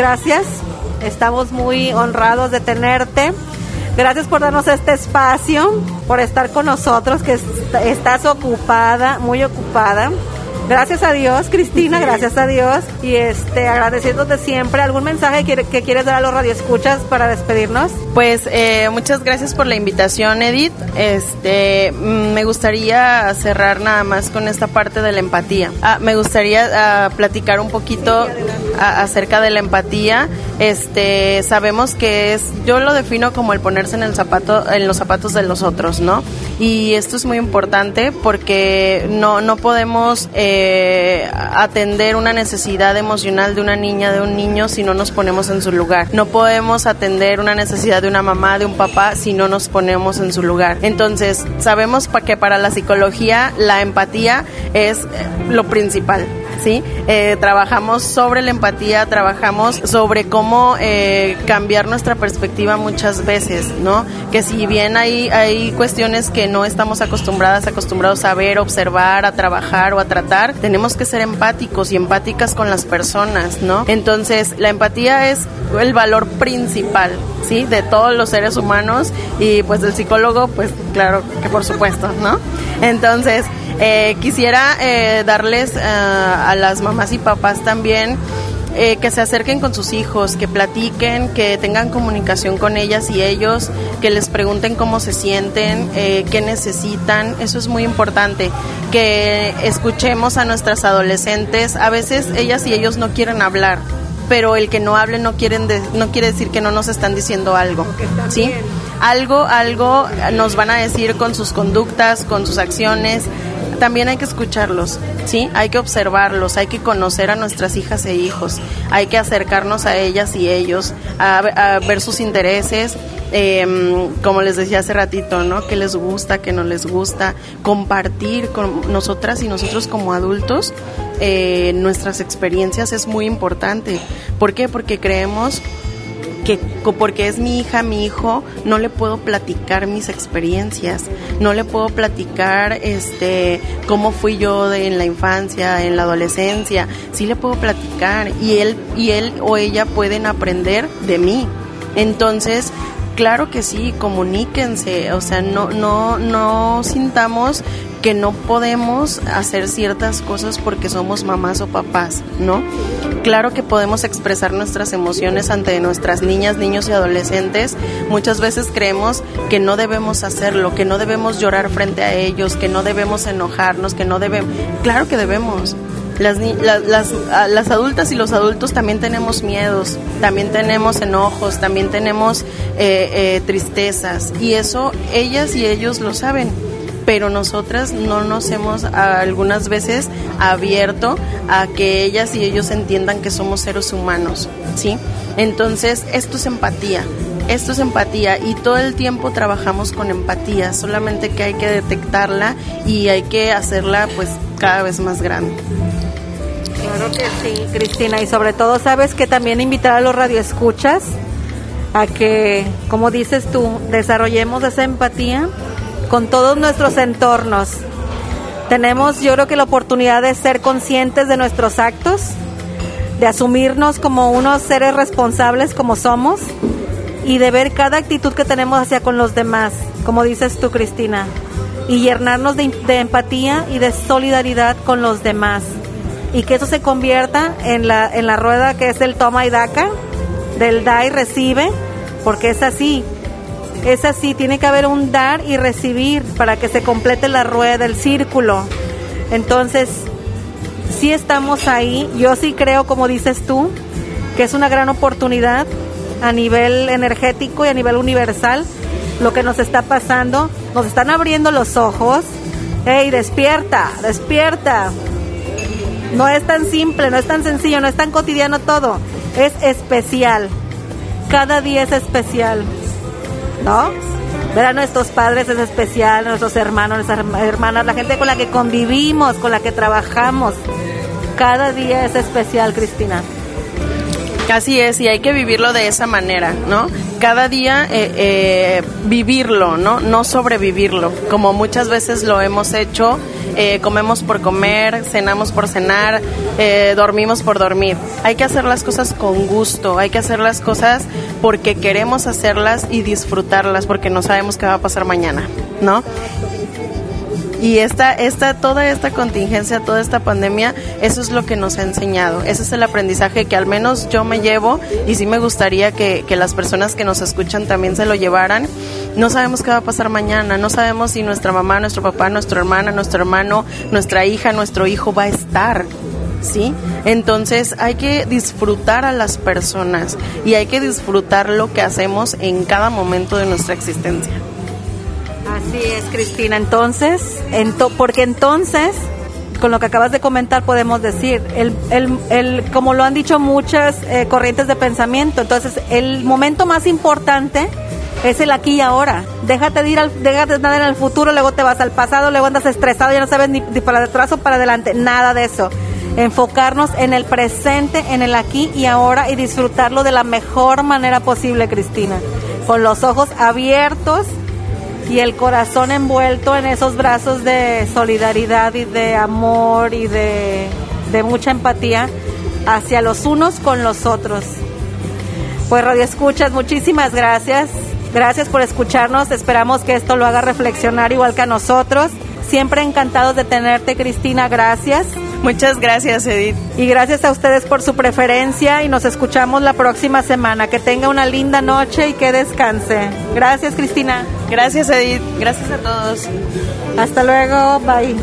Estamos muy honrados de tenerte. Gracias por darnos este espacio, por estar con nosotros, que estás ocupada, muy ocupada. Gracias a Dios, Cristina, gracias a Dios. Y agradeciéndote siempre. ¿Algún mensaje que quieres dar a los radioescuchas para despedirnos? Pues muchas gracias por la invitación, Edith. Me gustaría cerrar nada más con esta parte de la empatía. Me gustaría platicar un poquito acerca de la empatía. Sabemos que yo lo defino como el ponerse en los zapatos de los otros, ¿no? Y esto es muy importante porque no podemos atender una necesidad emocional de una niña, de un niño, si no nos ponemos en su lugar. No podemos atender una necesidad de una mamá, de un papá, si no nos ponemos en su lugar. Entonces, sabemos que para la psicología la empatía es lo principal, ¿sí? Trabajamos sobre la empatía, trabajamos sobre cómo cambiar nuestra perspectiva muchas veces, ¿no? Que si bien hay cuestiones que no estamos acostumbrados a ver, observar, a trabajar o a tratar, tenemos que ser empáticos y empáticas con las personas, ¿no? Entonces, la empatía es el valor principal, ¿sí? De todos los seres humanos y pues del psicólogo, pues claro que por supuesto, ¿no? Entonces, quisiera darles a las mamás y papás también que se acerquen con sus hijos, que platiquen, que tengan comunicación con ellas y ellos, que les pregunten cómo se sienten, qué necesitan. Eso es muy importante, que escuchemos a nuestras adolescentes. A veces ellas y ellos no quieren hablar, pero el que no hablen no quiere decir que no nos están diciendo algo, ¿sí? Algo nos van a decir con sus conductas, con sus acciones. También hay que escucharlos. ¿sí? Hay que observarlos, hay que conocer a nuestras hijas e hijos, hay que acercarnos a ellas y ellos, a ver sus intereses, como les decía hace ratito, ¿no? ¿Qué les gusta, qué no les gusta? Compartir con nosotras y nosotros como adultos nuestras experiencias es muy importante. ¿Por qué? Porque creemos que porque es mi hija, mi hijo, no le puedo platicar mis experiencias, no le puedo platicar cómo fui yo en la infancia, en la adolescencia. Sí le puedo platicar y él o ella pueden aprender de mí. Entonces, claro que sí, comuníquense, o sea, no sintamos que no podemos hacer ciertas cosas porque somos mamás o papás, ¿no? Claro que podemos expresar nuestras emociones ante nuestras niñas, niños y adolescentes. Muchas veces creemos que no debemos hacerlo, que no debemos llorar frente a ellos, que no debemos enojarnos, que no debemos. Claro que debemos. Las adultas y los adultos también tenemos miedos, también tenemos enojos, también tenemos tristezas, y eso ellas y ellos lo saben, pero nosotras no nos hemos algunas veces abierto a que ellas y ellos entiendan que somos seres humanos, ¿sí? Entonces, esto es empatía y todo el tiempo trabajamos con empatía, solamente que hay que detectarla y hay que hacerla pues cada vez más grande. Claro que sí, Cristina, y sobre todo sabes que también invitar a los radioescuchas a que, como dices tú, desarrollemos esa empatía con todos nuestros entornos. Tenemos, yo creo que la oportunidad de ser conscientes de nuestros actos, de asumirnos como unos seres responsables como somos y de ver cada actitud que tenemos hacia con los demás, como dices tú, Cristina, y llenarnos de empatía y de solidaridad con los demás, y que eso se convierta en la rueda que es el toma y daca, del da y recibe, porque es así, tiene que haber un dar y recibir para que se complete la rueda, el círculo. Entonces, sí estamos ahí, yo sí creo, como dices tú, que es una gran oportunidad a nivel energético y a nivel universal lo que nos está pasando. Nos están abriendo los ojos. ¡Ey, despierta, despierta! No es tan simple, no es tan sencillo, no es tan cotidiano todo. Es especial. Cada día es especial, ¿no? Ver a nuestros padres es especial, nuestros hermanos, nuestras hermanas, la gente con la que convivimos, con la que trabajamos. Cada día es especial, Cristina. Así es, y hay que vivirlo de esa manera, ¿no? Cada día vivirlo, ¿no? No sobrevivirlo, como muchas veces lo hemos hecho. Comemos por comer, cenamos por cenar, dormimos por dormir. Hay que hacer las cosas con gusto, hay que hacer las cosas porque queremos hacerlas y disfrutarlas, porque no sabemos qué va a pasar mañana, ¿no? Y toda esta contingencia, toda esta pandemia, eso es lo que nos ha enseñado. Ese es el aprendizaje que al menos yo me llevo, y sí me gustaría que las personas que nos escuchan también se lo llevaran. No sabemos qué va a pasar mañana, no sabemos si nuestra mamá, nuestro papá, nuestra hermana, nuestro hermano, nuestra hija, nuestro hijo va a estar, ¿sí? Entonces hay que disfrutar a las personas y hay que disfrutar lo que hacemos en cada momento de nuestra existencia. Así es, Cristina. Entonces, porque entonces, con lo que acabas de comentar, podemos decir, como lo han dicho muchas corrientes de pensamiento, entonces el momento más importante es el aquí y ahora. Déjate de andar en el futuro, luego te vas al pasado, luego andas estresado, ya no sabes ni para atrás o para adelante, nada de eso. Enfocarnos en el presente, en el aquí y ahora, y disfrutarlo de la mejor manera posible, Cristina, con los ojos abiertos y el corazón envuelto en esos brazos de solidaridad y de amor y de mucha empatía hacia los unos con los otros. Pues Radio Escuchas, muchísimas gracias. Gracias por escucharnos. Esperamos que esto lo haga reflexionar igual que a nosotros. Siempre encantados de tenerte, Cristina. Gracias. Muchas gracias, Edith. Y gracias a ustedes por su preferencia, y nos escuchamos la próxima semana. Que tenga una linda noche y que descanse. Gracias, Cristina. Gracias, Edith. Gracias a todos. Hasta luego. Bye.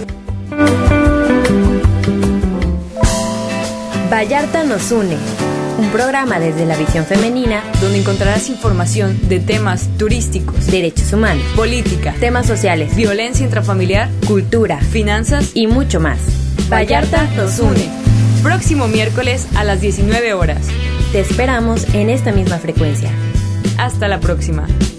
Vallarta nos une. Un programa desde la visión femenina, donde encontrarás información de temas turísticos, derechos humanos, política, temas sociales, violencia intrafamiliar, cultura, finanzas y mucho más. Vallarta nos une. Próximo miércoles a las 19 horas. Te esperamos en esta misma frecuencia. Hasta la próxima.